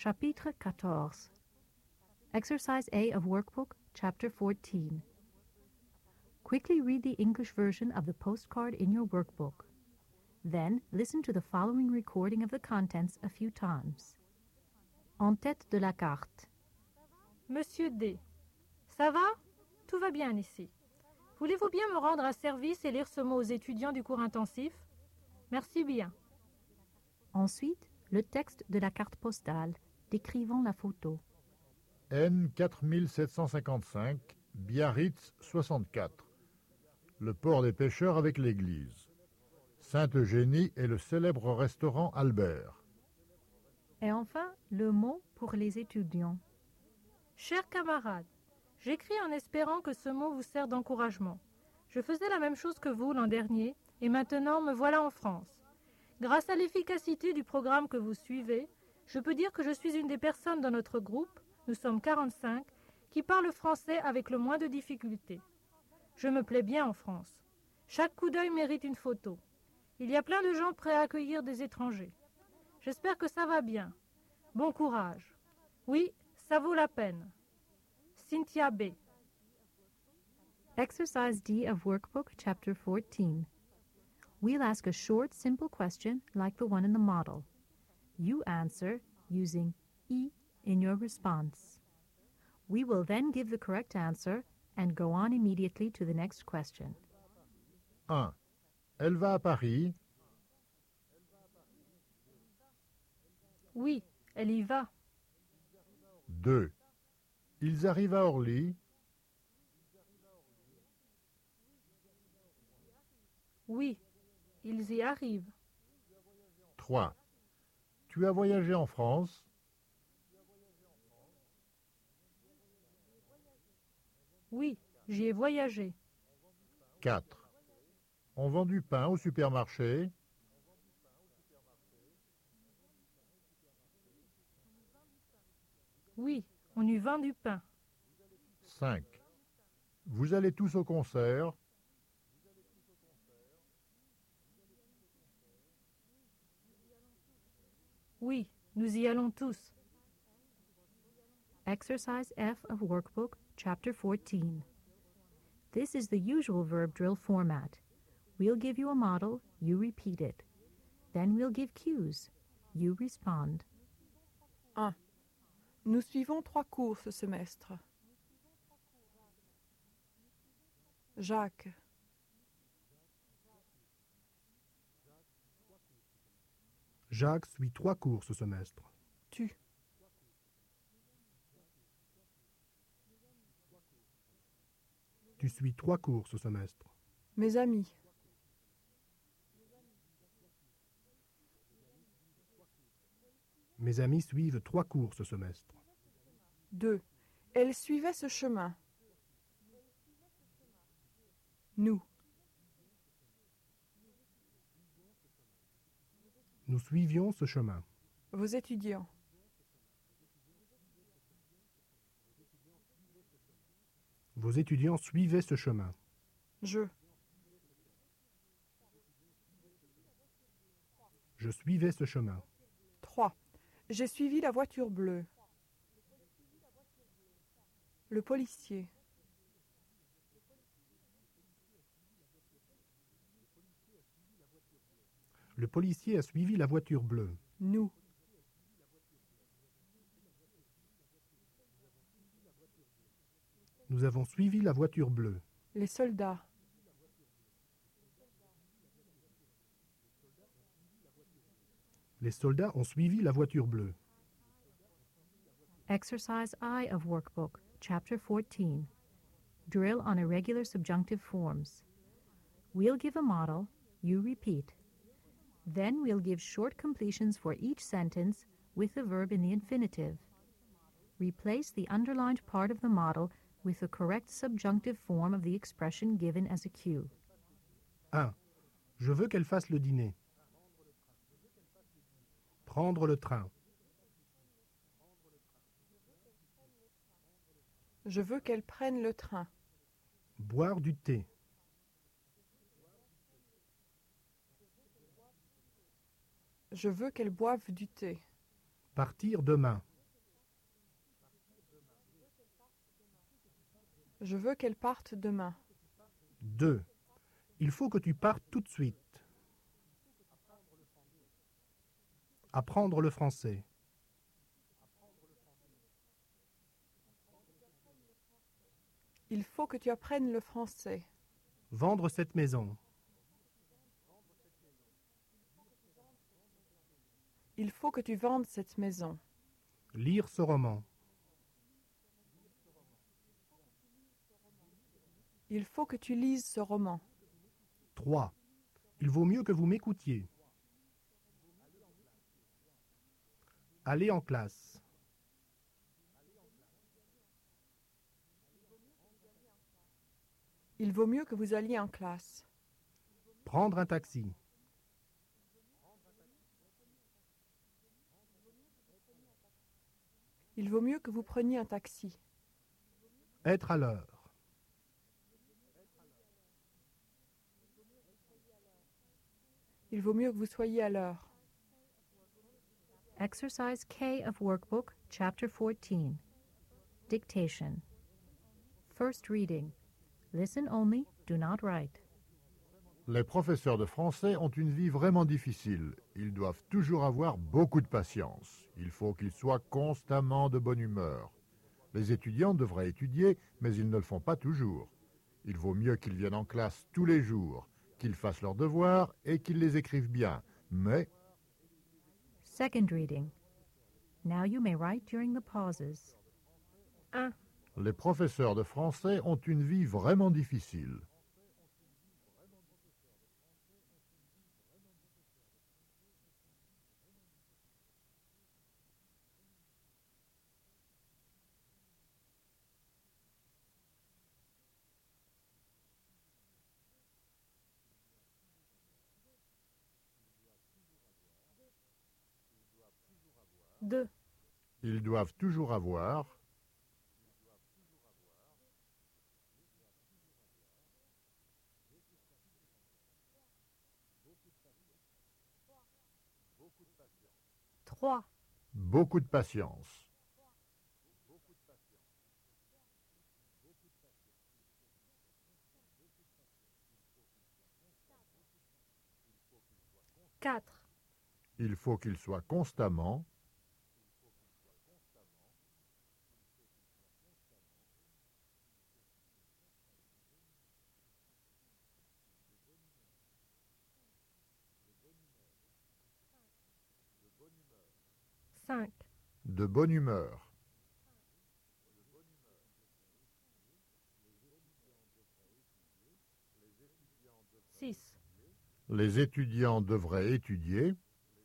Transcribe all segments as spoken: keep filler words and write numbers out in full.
Chapitre quatorze. Exercise A of Workbook, Chapter fourteen. Quickly read the English version of the postcard in your workbook. Then, listen to the following recording of the contents a few times. En tête de la carte. Monsieur D. Ça va? Tout va bien ici. Voulez-vous bien me rendre un service et lire ce mot aux étudiants du cours intensif? Merci bien. Ensuite, le texte de la carte postale, décrivant la photo. N quatre mille sept cent cinquante-cinq, Biarritz soixante-quatre. Le port des pêcheurs avec l'église. Sainte-Eugénie et le célèbre restaurant Albert. Et enfin, le mot pour les étudiants. Chers camarades, j'écris en espérant que ce mot vous sert d'encouragement. Je faisais la même chose que vous l'an dernier, et maintenant me voilà en France. Grâce à l'efficacité du programme que vous suivez, je peux dire que je suis une des personnes dans notre groupe, nous sommes quarante-cinq, qui parle français avec le moins de difficultés. Je me plais bien en France. Chaque coup d'œil mérite une photo. Il y a plein de gens prêts à accueillir des étrangers. J'espère que ça va bien. Bon courage. Oui, ça vaut la peine. Cynthia B. Exercise D of Workbook, Chapter fourteen. We'll ask a short, simple question like the one in the model. You answer using E in your response. We will then give the correct answer and go on immediately to the next question. un. Elle va à Paris. Oui, elle y va. deux. Ils arrivent à Orly. Oui, ils y arrivent. trois. Tu as voyagé en France. Oui, j'y ai voyagé. quatre. On vend du pain au supermarché. Oui, on y vend du pain. cinq. Vous allez tous au concert. Oui, nous y allons tous. Exercise F of Workbook, Chapter fourteen. This is the usual verb drill format. We'll give you a model, you repeat it. Then we'll give cues. You respond. un. Nous suivons trois cours ce semestre. Jacques. Jacques suit trois cours ce semestre. Tu. Tu suis trois cours ce semestre. Mes amis. Mes amis suivent trois cours ce semestre. deux. Elle suivait ce chemin. Nous. Nous suivions ce chemin. Vos étudiants. Vos étudiants suivaient ce chemin. Je. Je suivais ce chemin. trois. J'ai suivi la voiture bleue. Le policier. Le policier a suivi la voiture bleue. Nous. Nous avons suivi la voiture bleue. Les soldats. Les soldats ont suivi la voiture bleue. Exercise I of Workbook, Chapter fourteen. Drill on irregular subjunctive forms. We'll give a model, you repeat. Then we'll give short completions for each sentence with the verb in the infinitive. Replace the underlined part of the model with the correct subjunctive form of the expression given as a cue. un. Je veux qu'elle fasse le dîner. Prendre le train. Je veux qu'elle prenne le train. Boire du thé. Je veux qu'elle boive du thé. Partir demain. Je veux qu'elle parte demain. deux. Il faut que tu partes tout de suite. Apprendre le français. Il faut que tu apprennes le français. Vendre cette maison. Il faut que tu vendes cette maison. Lire ce roman. Il faut que tu lises ce roman. trois. Il vaut mieux que vous m'écoutiez. Aller en classe. Il vaut mieux que vous alliez en classe. Prendre un taxi. Il vaut mieux que vous preniez un taxi. Être à l'heure. Il vaut mieux que vous soyez à l'heure. Exercise K of Workbook, Chapter fourteen. Dictation. First reading. Listen only, do not write. Les professeurs de français ont une vie vraiment difficile. Ils doivent toujours avoir beaucoup de patience. Il faut qu'ils soient constamment de bonne humeur. Les étudiants devraient étudier, mais ils ne le font pas toujours. Il vaut mieux qu'ils viennent en classe tous les jours, qu'ils fassent leurs devoirs et qu'ils les écrivent bien. Mais Second reading. Now you may write during the pauses. un. les professeurs de français ont une vie vraiment difficile. deux. Ils doivent toujours avoir. trois. Beaucoup de patience. quatre. Il faut qu'ils soient constamment. cinq. De bonne humeur. six. Les étudiants devraient étudier.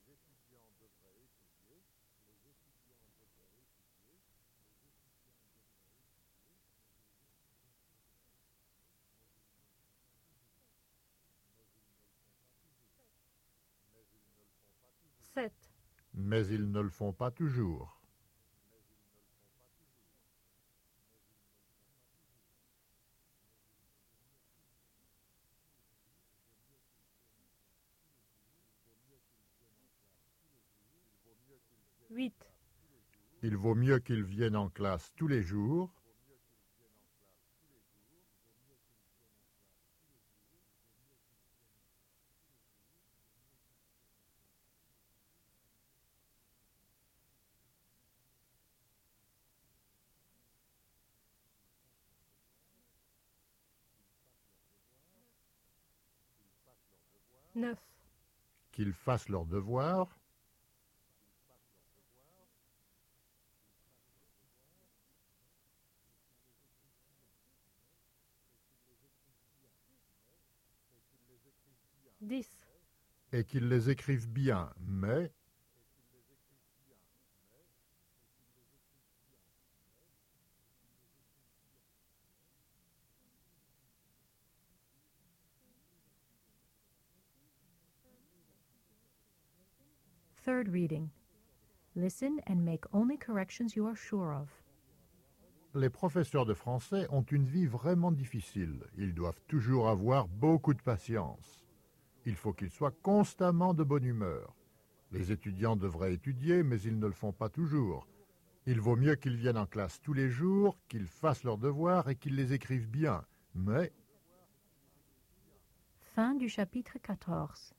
sept. Mais ils ne le font pas toujours. huit. Il vaut mieux qu'ils viennent en classe tous les jours. neuf. Qu'ils fassent leurs devoirs. dix. Et qu'ils les écrivent bien, mais Third reading. Listen and make only corrections you are sure of. les professeurs de français ont une vie vraiment difficile. Ils doivent toujours avoir beaucoup de patience. Il faut qu'ils soient constamment de bonne humeur. Les étudiants devraient étudier, mais ils ne le font pas toujours. Il vaut mieux qu'ils viennent en classe tous les jours, qu'ils fassent leurs devoirs et qu'ils les écrivent bien. Mais Fin du chapitre quatorze.